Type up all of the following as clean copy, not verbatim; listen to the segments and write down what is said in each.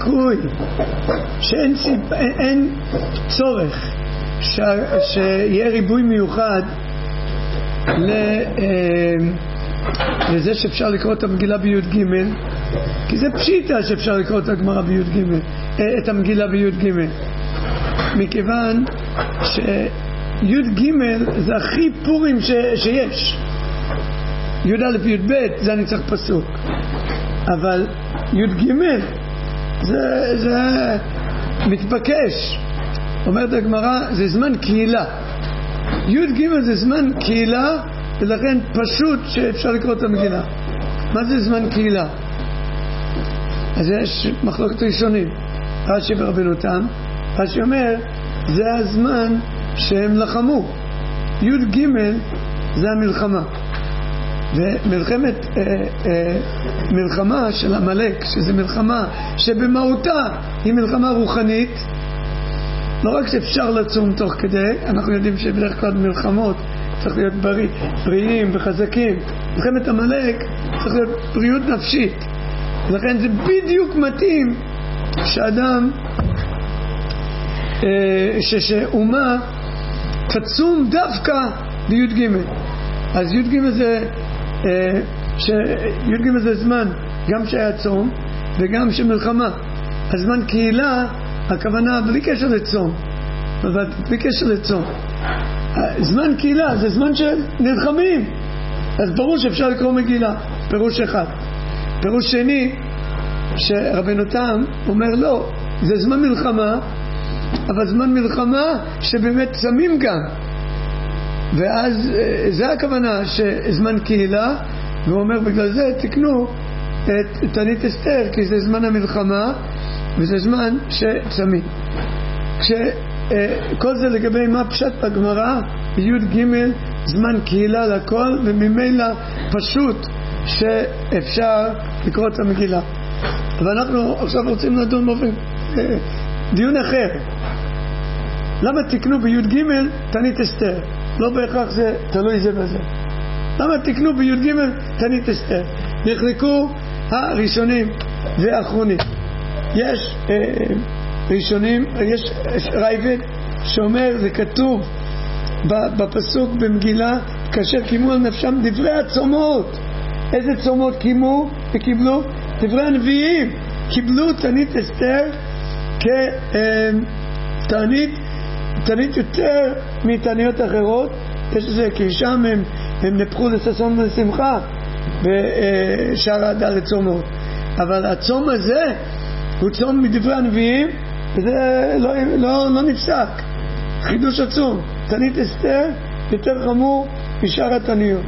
סיכוי, אין צורך שיהיה ריבוי מיוחד לזה שאפשר לקרוא את המגילה בי"ג, כי זה פשיטה שאפשר לקרוא את הגמרא בי"ג, את המגילה בי"ג, מכיוון שי"ג זה הכי פורים שיש. י"א י"ב זה אני צריך פסוק, אבל י"ג זה מתבקש. אומרת הגמרא, זה זמן קהילה. י"ג זה זמן קהילה, ולכן פשוט שאפשר לקרוא את המגילה. מה זה זמן קהילה? אז יש מחלוקת ראשונים, רש"י ורבנו תם. רש"י אומר, זה הזמן שהם לחמו. י"ג זה המלחמה, ומלחמת מלחמה של עמלק, שזה מלחמה שבמהותה היא מלחמה רוחנית. לא רק שאפשר לצום תוך כדי, אנחנו יודעים שבדרך כלל מלחמות צריך להיות בריאים וחזקים. מלחמת עמלק צריך להיות בריאות נפשית, לכן זה בדיוק מתאים שאדם שאומה תצום דווקא בי"ג. אז י"ג זה זמן גם שהיה צום וגם שמלחמה. הזמן קהילה, הכוונה בלי קשר לצום, אבל בלי קשר לצום. זמן קהילה זה זמן שנלחמים, אז ברור שאפשר לקרוא מגילה. פירוש אחד. פירוש שני, שרבנו תם אומר לא, זה זמן מלחמה, אבל זמן מלחמה שבאמת צמים גם, ואז זה הכוונה שזמן קהילה. והוא אומר בגלל זה תקנו את תענית אסתר, כי זה זמן המלחמה וזה זמן שצמים. כל זה לגבי מה פשט בגמרא בי"ג, זמן קהילה לכל, וממילא פשוט שאפשר לקרוא את המגילה. אבל אנחנו עכשיו רוצים לדון באופן דיון אחר. למה תקנו בי"ג תענית אסתר? לא בהכרח זה תלוי זה בזה. למה תקנו בי"ג תענית אסתר? נחלקו הראשונים והאחרונים. יש ראשונים, יש רייבד שאומר, זה כתוב בפסוק במגילה, כאשר קימו על נפשם דברי הצומות. איזה צומות קימו וקיבלו? דברי הנביאים. קיבלו תענית אסתר כתענית יותר מתעניות אחרות. יש לזה, כי שם הם נפחו לששון ולשמחה בשאר הד' צומות, אבל הצום הזה הוא צום מדברי הנביאים, וזה לא נפסק. חידוש עצום. תענית אסתר יותר חמור משאר התעניות.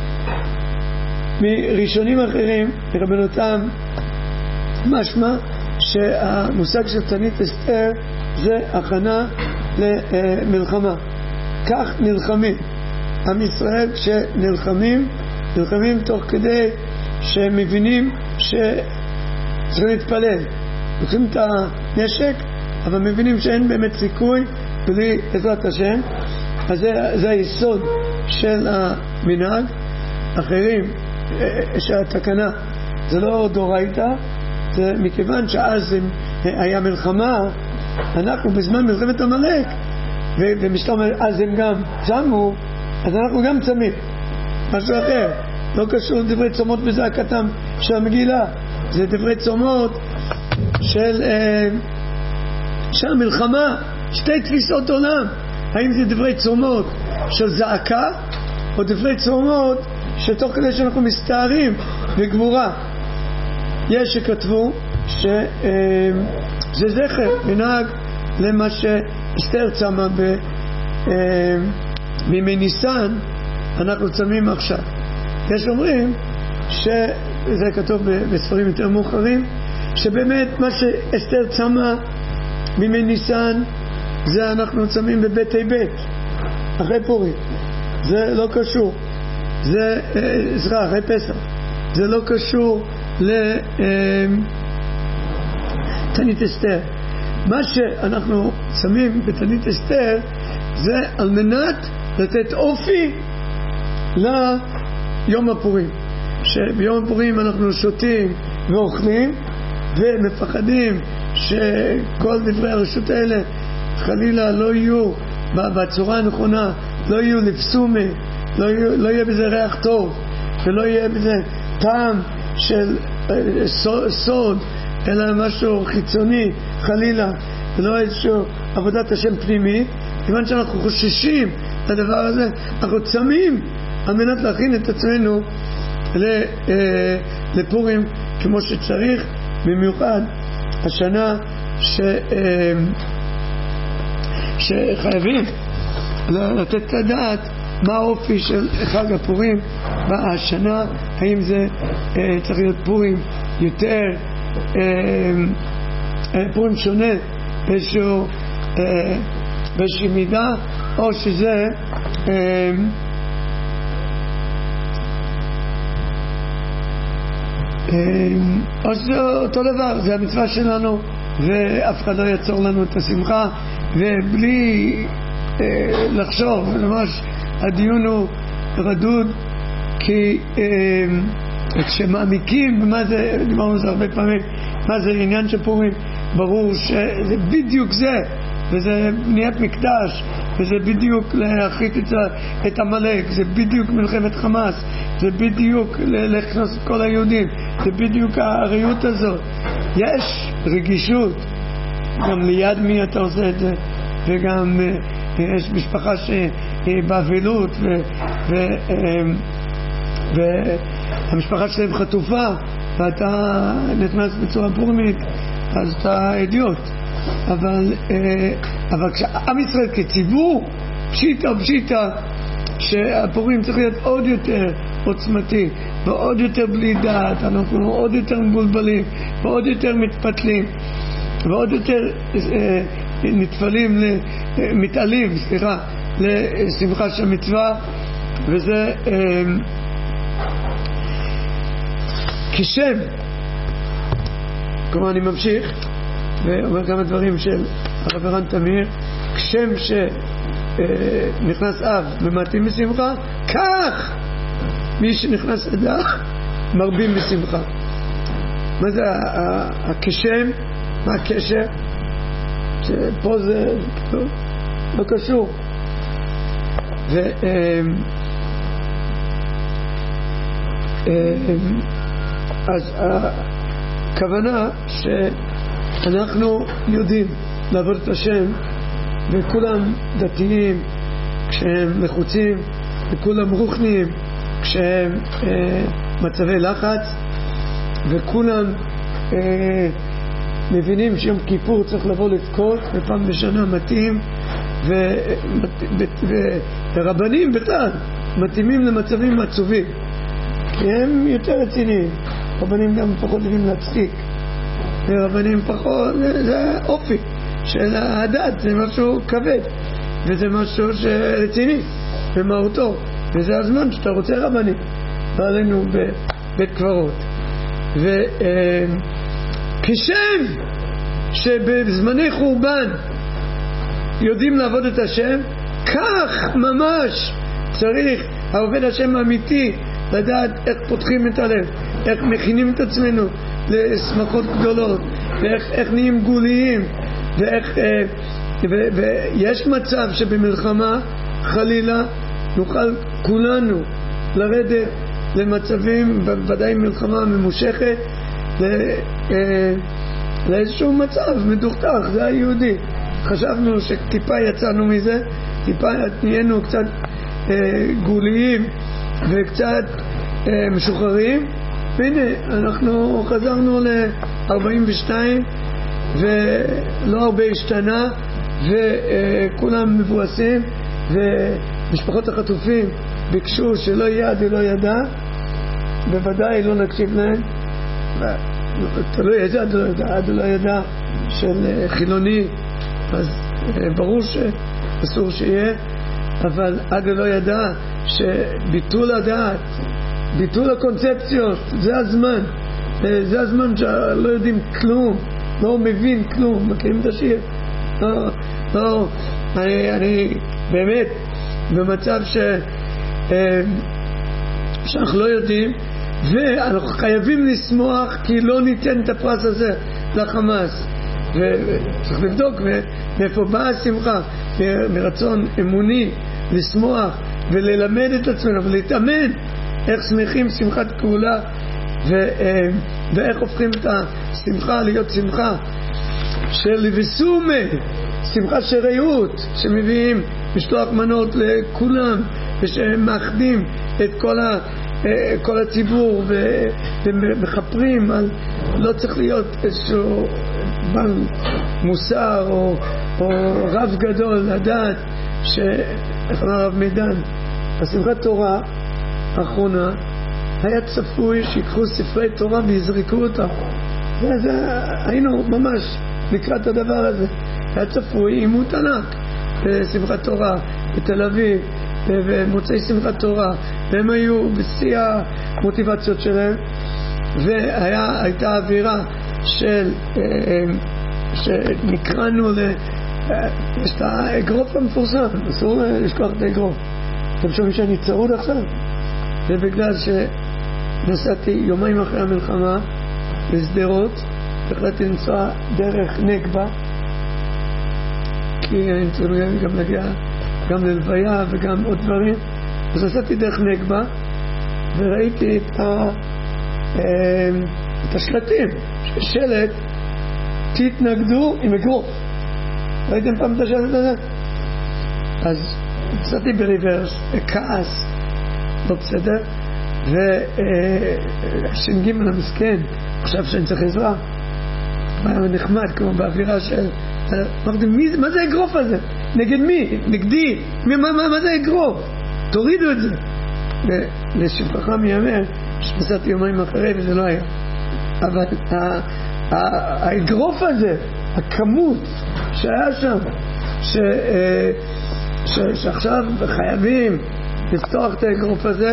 מראשונים אחרים, מרבנו תם, משמע שהמושג של תענית אסתר זה הכנה למלחמה. כך נלחמים עם ישראל, כשנלחמים נלחמים תוך כדי שהם מבינים שצריכים להתפלל, לוקחים את הנשק אבל מבינים שאין באמת סיכוי בלי עזרת השם. אז זה היסוד של המנהג. אחרים שהתקנה זה לא דורייתא, זה מכיוון שאז היה מלחמה, אנחנו בזמן מלחמת עמלק ומשלום אז הם גם צמו, אז אנחנו גם צמים. משהו אחר, לא קשור לדברי צומות בזעקתם של המגילה, זה דברי צומות של המלחמה. שתי תפיסות עולם, האם זה דברי צומות של זעקה או דברי צומות שתוך כדי שאנחנו מסתערים בגבורה. יש שכתבו שזה זכר, מנהג למה שאסתר צמה בימי ניסן, אנחנו צמים עכשיו. יש אומרים שזה כתוב בספרים יותר מאוחרים, שבאמת מה שאסתר צמה בימי ניסן זה אנחנו צמים בבית בית אחרי פורים. זה לא קשור, זה אחרי פסח, זה לא קשור לתענית אסתר. מה שאנחנו צמים בתענית אסתר זה על מנת לתת אופי ליום הפורים, שביום הפורים אנחנו שותים ואוכלים ומפחדים שכל דברי הרשות האלה חלילה לא יהיו בצורה הנכונה, לא יהיו לפסומי, לא יהיה בזה ריח טוב, ולא יהיה בזה טעם של סוד, אלא משהו חיצוני חלילה, ולא איזשהו עבודת השם פנימית. כיוון שאנחנו חוששים לדבר הזה, אנחנו צמים על מנת להכין את עצמנו לפורים כמו שצריך, במיוחד השנה שחייבים לתת את הדעת מה האופי של חג הפורים השנה, האם זה צריך להיות פורים יותר פורים שונה באיזושהי מידה, או שזה או שזה אותו דבר, זה המצווה שלנו ואף אחד לא יעצור לנו את השמחה. ובלי לחשוב, ממש הדיון הוא רדוד, כי כשמעמיקים במה זה, דיברנו על זה הרבה פעמים, מה זה עניין של פורים, ברור שזה בדיוק זה, וזה בניית מקדש, וזה בדיוק להרחיק את המלאק, זה בדיוק מלחמת חמאס, זה בדיוק לכנוס את כל היהודים, זה בדיוק הרעיות הזאת. יש רגישות, גם ליד מי אתה עושה את זה, וגם יש משפחה שהיא באבלות והמשפחה שלהם חטופה, ואתה נכנס בצורה פורמית, אז אתה אידיוט. אבל כשעם ישראל כציבור פשיטה שהפורים צריך להיות עוד יותר עוצמתי ועוד יותר בלי דעת, אנחנו עוד יותר מבולבלים ועוד יותר מתפתלים ועוד יותר מתעלים לשמחה של מצווה. וזה כשם, כלומר אני ממשיך ואומר כמה דברים של הרב ערן תמיר, כשם שנכנס אב ומעטים בשמחה, כך מי שנכנס אדר מרבים בשמחה. מה זה הכשם? מה הקשר? שפה זה לא קשור. אז הכוונה שאנחנו יודעים לעבוד את השם, וכולם דתיים כשהם לחוצים, וכולם רוחניים כשהם מצבי לחץ, וכולם מבינים שיום כיפור צריך לבוא לבכות ופעם בשנה מתאים, ורבנים בכלל מתאימים למצבים עצובים כי הם יותר רציניים. רבנים גם פחות יודעים להצחיק, ורבנים פחות, זה אופי של הדת, זה משהו כבד וזה משהו רציני במהותו, וזה הזמן שאתה רוצה רבנים ועלינו בבית קברות. וכשם שבזמני חורבן יודעים לעבוד את השם, כך ממש צריך העובד השם האמיתי לדעת איך פותחים את הלב, איך מכינים את עצמנו לשמחות גדולות, ואיך נהיים גוליים, ויש מצב שבמלחמה חלילה נוכל כולנו לרדת למצבים, ודאי מלחמה ממושכת, לאיזשהו מצב מדוכתך. זה היהודי, חשבנו שטיפה יצאנו מזה, טיפה נהיינו קצת גוליים וקצת משוחררים, והנה אנחנו חזרנו ל-42 ולא הרבה השתנה, וכולם מבואסים, ומשפחות החטופים ביקשו שלא יד ולא ידע, בוודאי לא נקשיב להם, תלוי איזה עד לא ידע של חילוני, אז ברור שאסור שיהיה, אבל עד לא ידע שביטול הדעת, ביטול הקונספציות, זה הזמן, זה הזמן שלא יודעים כלום, לא מבין כלום. מכירים את השיר? לא, אני באמת במצב שאנחנו לא יודעים, ואנחנו חייבים לשמוח כי לא ניתן את הפרס הזה לחמאס, וצריך לבדוק מאיפה באה השמחה, מרצון אמוני לשמוח וללמד את עצמנו ולהתאמן איך שמחים שמחת פעולה, ואיך הופכים את השמחה להיות שמחה של וסומה, שמחה של רעות, שמביאים משלוח מנות לכולם ושמאחדים את כל הציבור ומחפרים על, לא צריך להיות איזשהו בן מוסר או רב גדול לדעת איך אמר רב מידן, השמחת תורה האחרונה היה צפוי שיקחו ספרי תורה ויזרקו אותם. היינו ממש לקראת הדבר הזה. היה צפוי עימות ענק בשמחת תורה בתל אביב ומוצאי שמחת תורה, והם היו בשיא המוטיבציות שלהם, והייתה אווירה של שנקראנו יש את האגרוף המפורסם, אסור לשכוח את האגרוף. אתם שומעים שאני צרוד עכשיו? זה בגלל שנסעתי יומיים אחרי המלחמה לסדרות, החלטתי לנסוע דרך נגבה, כי אני צריך גם להגיע גם ללוויה וגם עוד דברים. אז נסעתי דרך נגבה וראיתי את השלטים, שלט תתנגדו עם אגרוף. ראיתם פעם את השלט הזה? אז נסעתי בריברס, כעס, לא בסדר, והש"ג המסכן חשב שאני צריך עזרה, היה נחמד כמו באווירה של אמרתי, מה זה האגרוף הזה? נגד מי? נגדי? מה זה האגרוף? תורידו את זה. ולשבחך מייאמר שנסעתי יומיים אחרי וזה לא היה, אבל האגרוף הזה, הכמות שהיה שם, שעכשיו חייבים לפתוח את האגרוף הזה,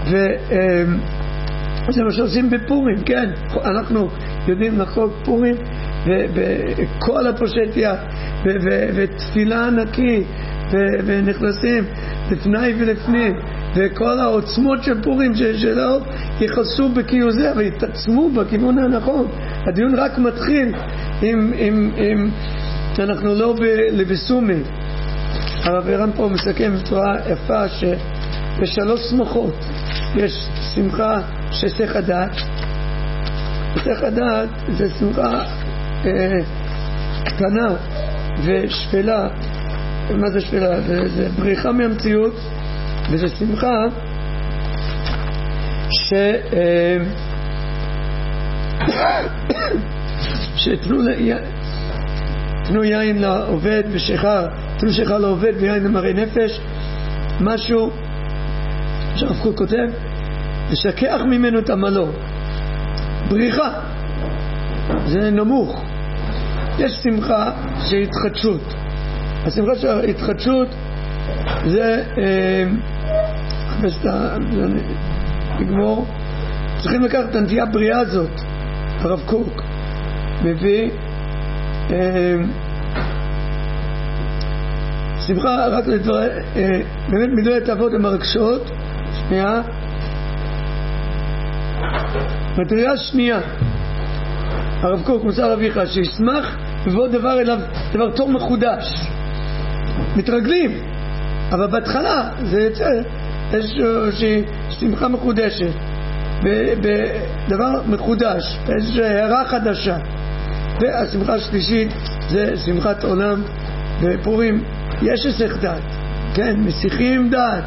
וזה מה שעושים בפורים, כן, אנחנו יודעים לחגוג פורים וכל הפושט יד ותפילה ענקית ונכנסים לפני ולפנים, וכל העוצמות של פורים שלא יחסו בקיום זה ויתעצמו בכיוון הנכון. הדיון רק מתחיל אם אנחנו לא לבסומי. הרב ערן פה מסכם בצורה יפה שבשלוש שמחות יש שמחה שסך הדעת. סך הדעת זה שמחה קטנה ושפלה. מה זה שפלה? זה בריחה מהמציאות, וזה שמחה תנו יין לעובד ושיכר, תנו שיכר לעובד ויין למראי נפש. משהו שהרב קוק כותב, ושכח ממנו את עמלו. בריחה זה נמוך. יש שמחה שהיא התחדשות. השמחה של ההתחדשות זה נגמור, צריכים לקחת את הנטייה הבריאה הזאת. הרב קוק מביא שמחה רק לדבר, באמת מילוי התאוות הם הרגשות. שנייה, מטריה שנייה, הרב קוק מוסר אביך שישמח ובעוד דבר אליו דבר טוב מחודש. מתרגלים, אבל בהתחלה זה יוצא איזושהי שמחה מחודשת בדבר מחודש, איזושהי הערה חדשה. והשמחה השלישית זה שמחת עולם. בפורים יש היסח דעת, כן, מסיחים דעת,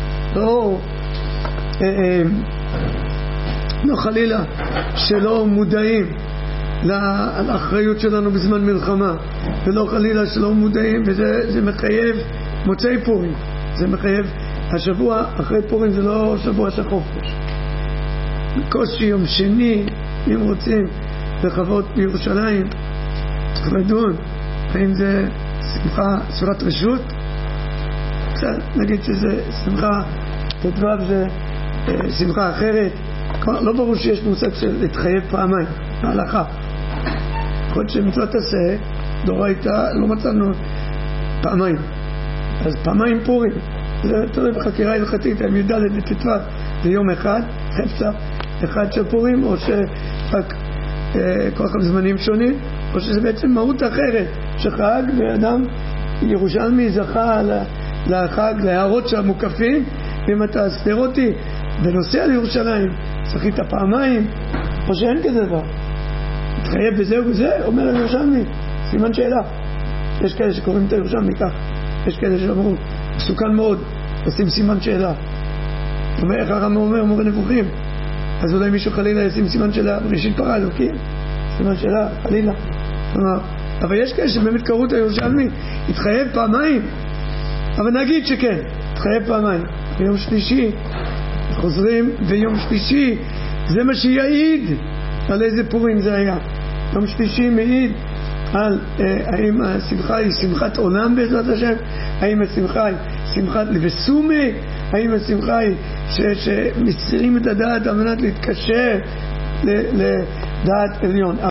לא חלילה שלא מודעים לאחריות שלנו בזמן מלחמה, ולא חלילה שלא מודעים, וזה מחייב מוצאי פורים, זה מחייב השבוע אחרי פורים, זה לא שבוע של חופש. בקושי יום שני, אם רוצים לחוות בירושלים, צריך לדון האם זה שמחה ספירת רשות, קצת נגיד שזה שמחה תדבב, זה שמחה אחרת. לא ברור שיש מושג של להתחייב פעמיים בהלכה. יכול שמצוות עשה דורייתא לא מצאנו פעמיים, אז פעמיים פורים זה תלוי בחקירה הלכתית. הם י"ד וט"ו זה יום אחד, חפצה אחד של פורים, או שרק כל כך זמנים שונים. או שזה בעצם מהות אחרת שחג, ואדם ירושלמי זכה לחג, להערות של המוקפים, ואם אתה סתר אותי ונוסע לירושלים, שחית פעמיים, או שאין כזה דבר. התחייב בזה ובזה, אומר הירושלמי, סימן שאלה. יש כאלה שקוראים את הירושלמי כך, יש כאלה שאומרו, מסוכן מאוד, עושים סימן שאלה. איך הרמב"ם אומר, מורה נבוכים, אז אולי מישהו חלילה ישים סימן שאלה, ראשית פרה אלוקים, סימן שאלה, חלילה. אבל יש כאלה שבאמת קראו את הירושלמי, התחייב פעמיים, אבל נגיד שכן, התחייב פעמיים. ביום שלישי, חוזרים, ויום שלישי, זה מה שיעיד על איזה פורים זה היה. יום שלישי מעיד על האם השמחה היא שמחת עולם בעזרת השם, האם השמחה היא שמחת לבסומי, האם השמחה היא שמסירים את הדעת על מנת להתקשר לדעת עליון.